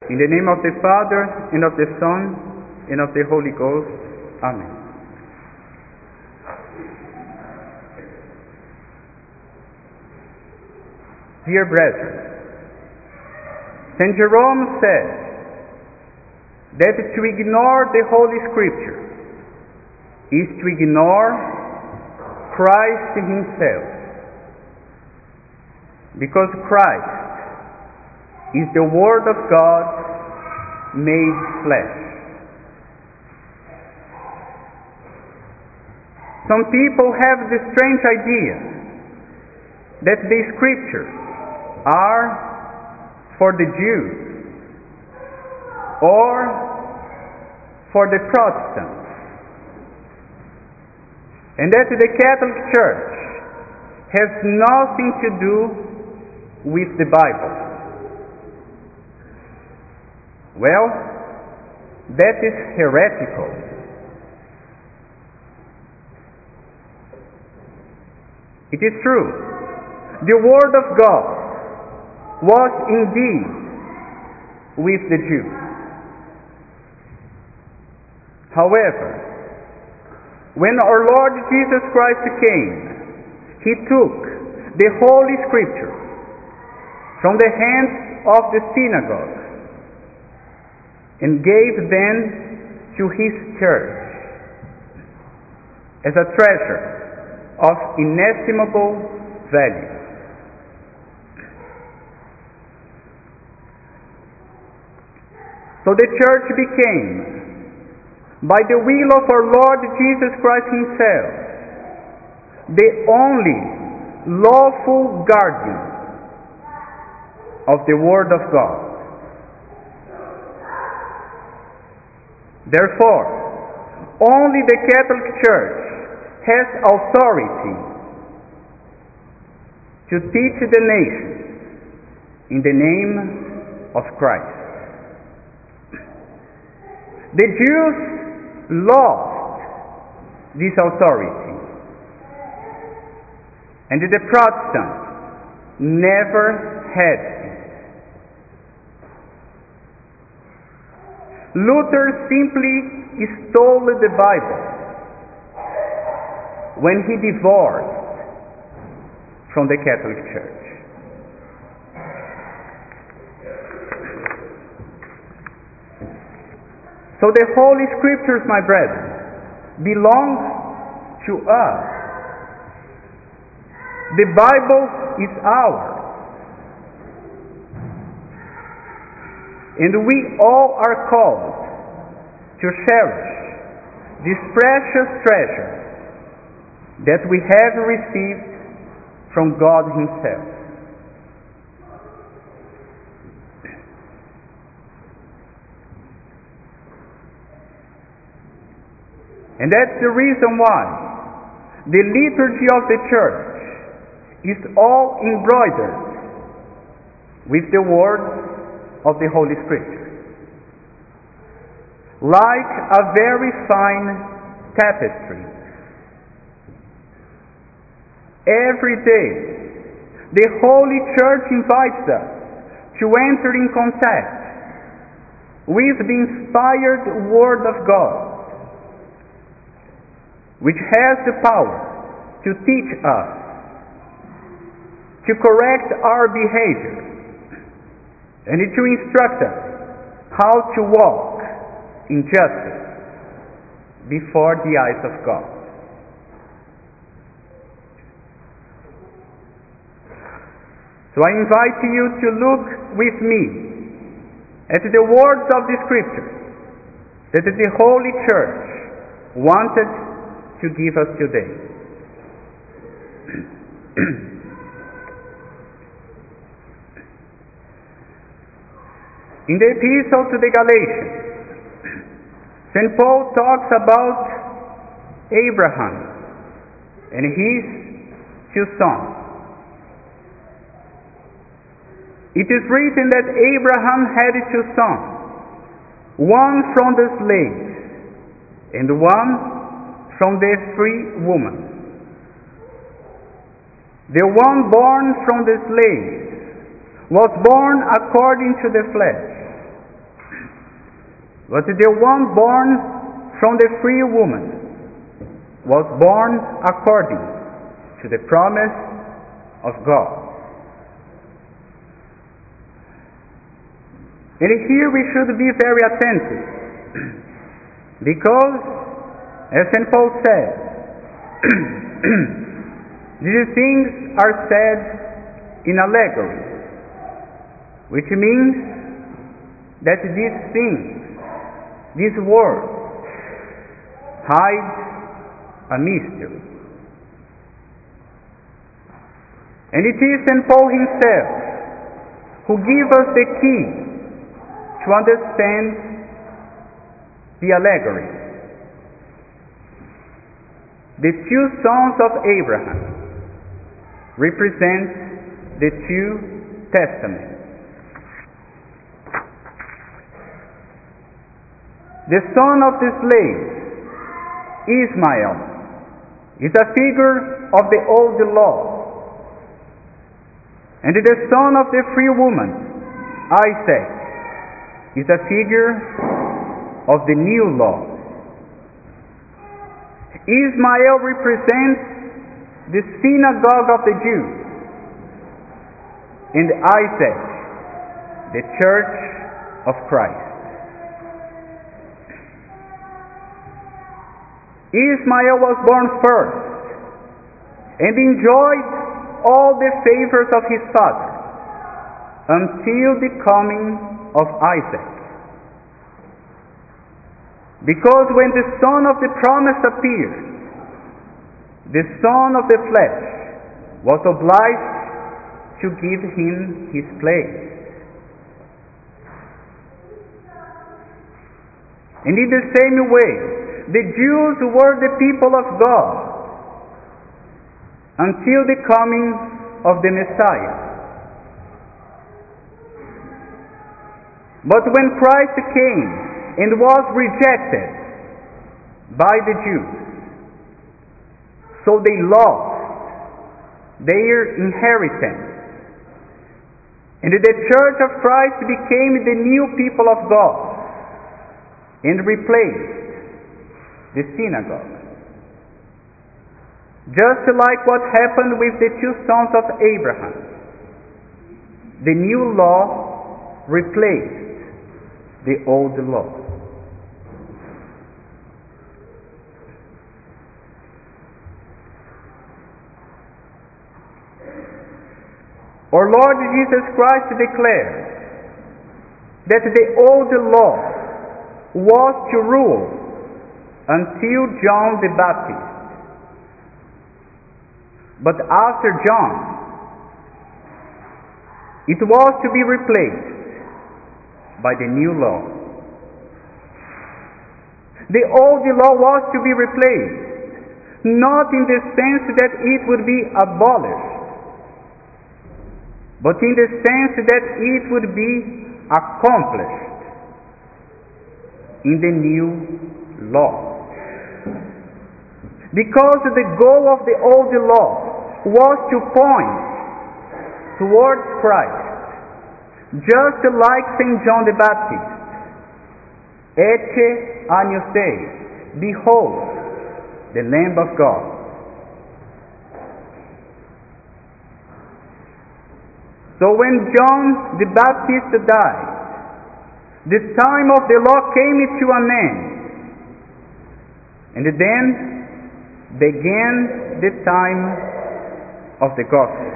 In the name of the Father, and of the Son, and of the Holy Ghost. Amen. Dear brethren, St. Jerome says that to ignore the Holy Scripture is to ignore Christ himself, because Christ is the Word of God made flesh. Some people have the strange idea that the Scriptures are for the Jews or for the Protestants, and that the Catholic Church has nothing to do with the Bible. Well, that is heretical. It is true. The Word of God was indeed with the Jews. However, when our Lord Jesus Christ came, He took the Holy Scriptures from the hands of the synagogue and gave them to His church as a treasure of inestimable value. So the church became, by the will of our Lord Jesus Christ Himself, the only lawful guardian of the Word of God. Therefore, only the Catholic Church has authority to teach the nation in the name of Christ. The Jews lost this authority, and the Protestants never had it. Luther simply stole the Bible when he divorced from the Catholic Church. So the Holy Scriptures, my brethren, belong to us. The Bible is ours. And we all are called to cherish this precious treasure that we have received from God Himself. And that's the reason why the liturgy of the Church is all embroidered with the words of the Holy Scriptures, like a very fine tapestry. Every day, the Holy Church invites us to enter in contact with the inspired Word of God, which has the power to teach us, to correct our behavior, and to instruct us how to walk in justice before the eyes of God. So I invite you to look with me at the words of the Scripture that the Holy Church wanted to give us today. In the Epistle to the Galatians, St. Paul talks about Abraham and his two sons. It is written that Abraham had two sons, one from the slave and one from the free woman. The one born from the slave was born according to the flesh, but the one born from the free woman was born according to the promise of God. And here we should be very attentive, because, as St. Paul said, these things are said in allegory, which means that these things, these words, hide a mystery. And it is St. Paul himself who gives us the key to understand the allegory. The two sons of Abraham represent the two testaments. The son of the slave, Ishmael, is a figure of the old law, and the son of the free woman, Isaac, is a figure of the new law. Ishmael represents the synagogue of the Jews, and Isaac, the church of Christ. Ishmael was born first and enjoyed all the favors of his father until the coming of Isaac. Because when the son of the promise appeared, the son of the flesh was obliged to give him his place. And in the same way, the Jews were the people of God until the coming of the Messiah. But when Christ came and was rejected by the Jews, so they lost their inheritance, and the church of Christ became the new people of God and replaced the synagogue. Just like what happened with the two sons of Abraham, the new law replaced the old law. Our Lord Jesus Christ declared that the old law was to rule until John the Baptist. But after John, it was to be replaced by the new law. The old law was to be replaced, not in the sense that it would be abolished, but in the sense that it would be accomplished in the new law. Because the goal of the old law was to point towards Christ, just like St. John the Baptist. Ecce agnus Dei, behold, the Lamb of God. So when John the Baptist died, the time of the law came to an end, and then began the time of the gospel.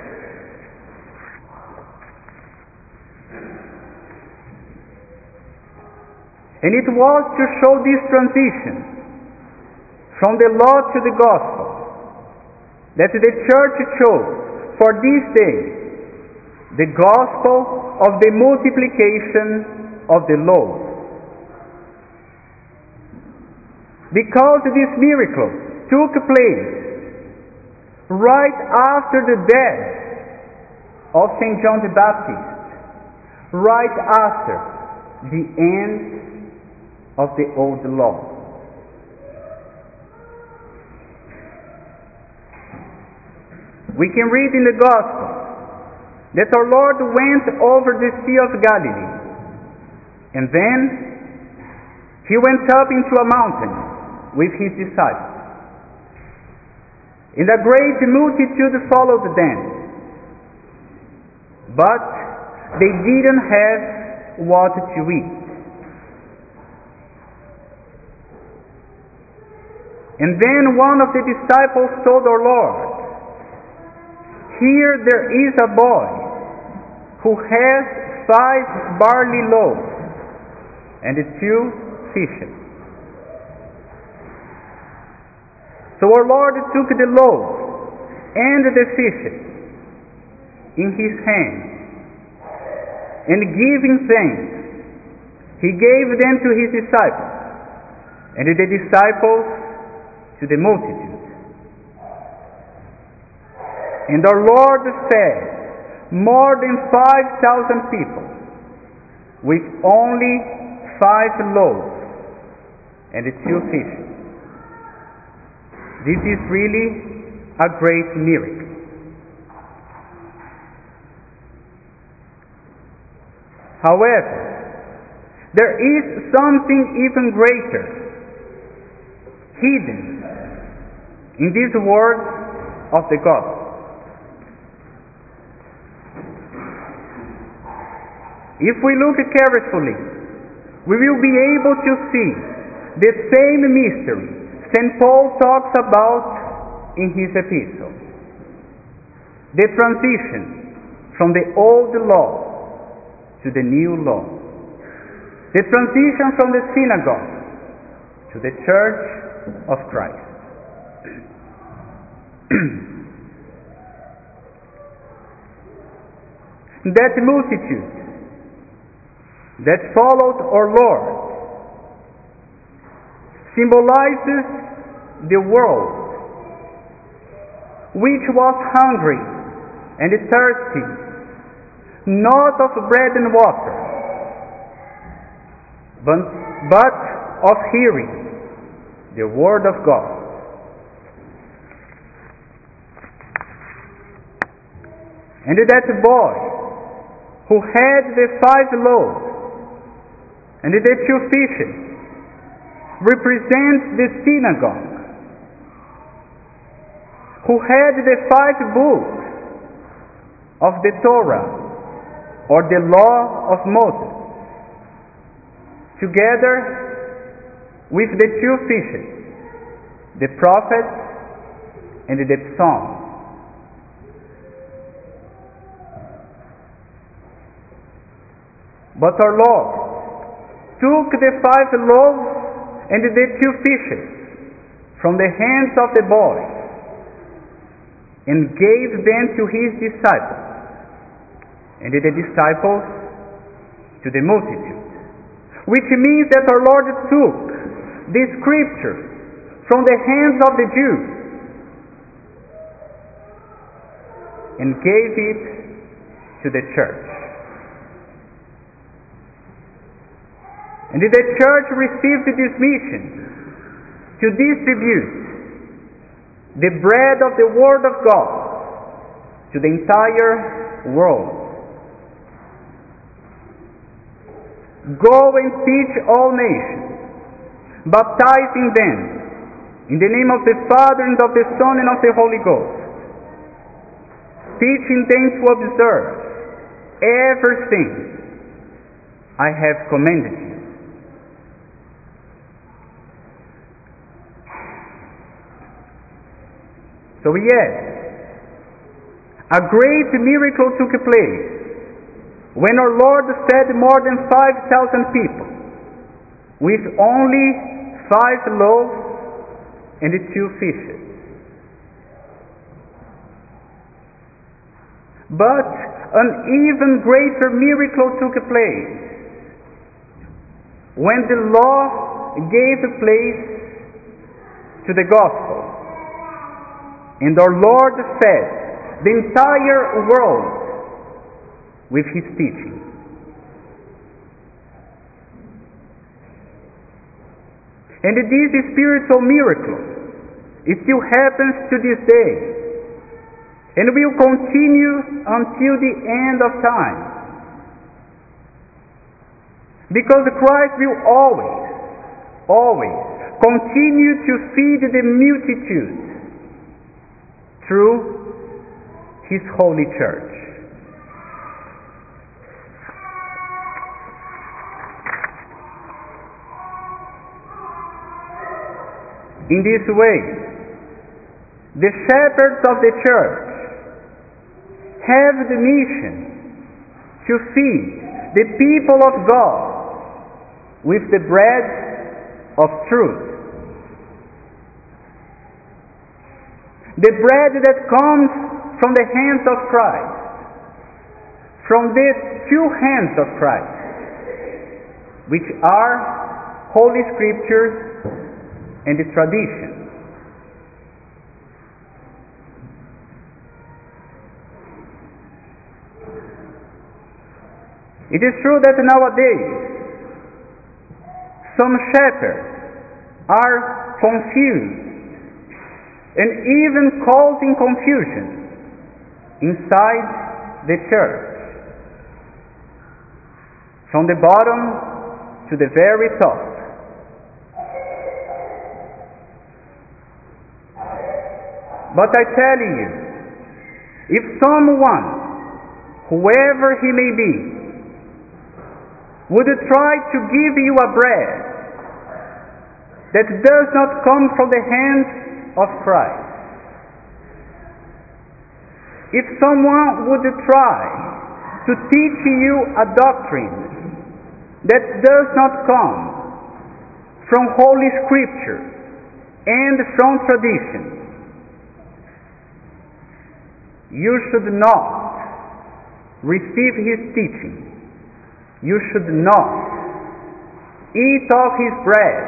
And it was to show this transition from the law to the gospel that the church chose for this day the gospel of the multiplication of the loaves. Because this miracle took place right after the death of St. John the Baptist, right after the end of the old law. We can read in the Gospel that our Lord went over the Sea of Galilee, and then he went up into a mountain with his disciples, and a great multitude followed them, but they didn't have what to eat. And then one of the disciples told our Lord, "Here there is a boy who has 5 barley loaves and 2 fishes." So our Lord took the loaves and the fishes in his hand, and giving thanks, he gave them to his disciples, and the disciples to the multitude. And our Lord fed more than 5,000 people with only 5 loaves and 2 fishes. This is really a great miracle. However, there is something even greater hidden in these words of the gospel. If we look carefully, we will be able to see the same mystery St. Paul talks about in his epistle. The transition from the old law to the new law. The transition from the synagogue to the church of Christ. That multitude that followed our Lord symbolizes the world which was hungry and thirsty, not of bread and water, but of hearing the word of God. And that boy who had the 5 loaves and the 2 fishes represents the synagogue, who had the 5 books of the Torah, or the law of Moses, together with the 2 fishes, the prophets and the psalms. But our Lord took the 5 loaves and the 2 fishes from the hands of the boy and gave them to his disciples, and the disciples to the multitude. Which means that our Lord took the scripture from the hands of the Jews and gave it to the church. And the church received this mission to distribute the bread of the Word of God to the entire world. Go and teach all nations, baptizing them in the name of the Father and of the Son and of the Holy Ghost, teaching them to observe everything I have commanded you. So yes, a great miracle took place when our Lord fed more than 5,000 people with only 5 loaves and 2 fishes. But an even greater miracle took place when the law gave place to the gospel. And our Lord fed the entire world with his teaching. And this spiritual miracle, it still happens to this day, and will continue until the end of time. Because Christ will always always continue to feed the multitude through His holy church. In this way, the shepherds of the church have the mission to feed the people of God with the bread of truth. The bread that comes from the hands of Christ, from the two hands of Christ, which are Holy Scriptures and the tradition. It is true that nowadays some shepherds are confused and even causing confusion inside the church, from the bottom to the very top. But I tell you, if someone, whoever he may be, would try to give you a bread that does not come from the hands of Christ, if someone would try to teach you a doctrine that does not come from Holy Scripture and from tradition, you should not receive his teaching. You should not eat of his bread,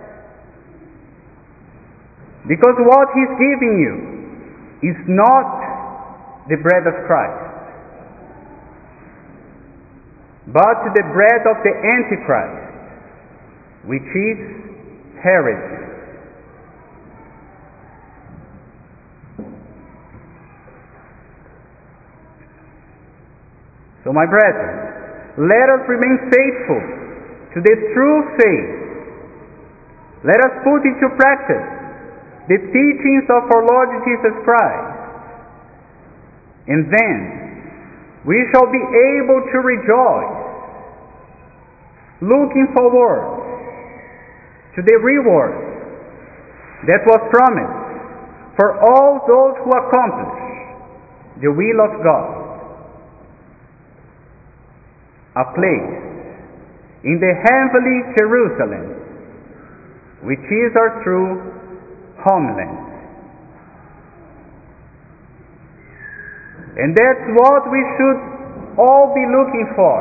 because what he's giving you is not the bread of Christ, but the bread of the Antichrist, which is heresy. So, my brethren, let us remain faithful to the true faith. Let us put into practice the teachings of our Lord Jesus Christ, and then we shall be able to rejoice, looking forward to the reward that was promised for all those who accomplish the will of God, a place in the heavenly Jerusalem, which is our true homeland. And that's what we should all be looking for,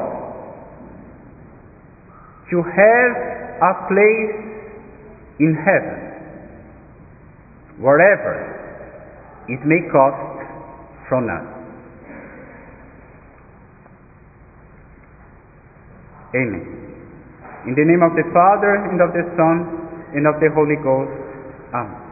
to have a place in heaven, wherever it may cost from us. Amen. In the name of the Father, and of the Son, and of the Holy Ghost. Amen.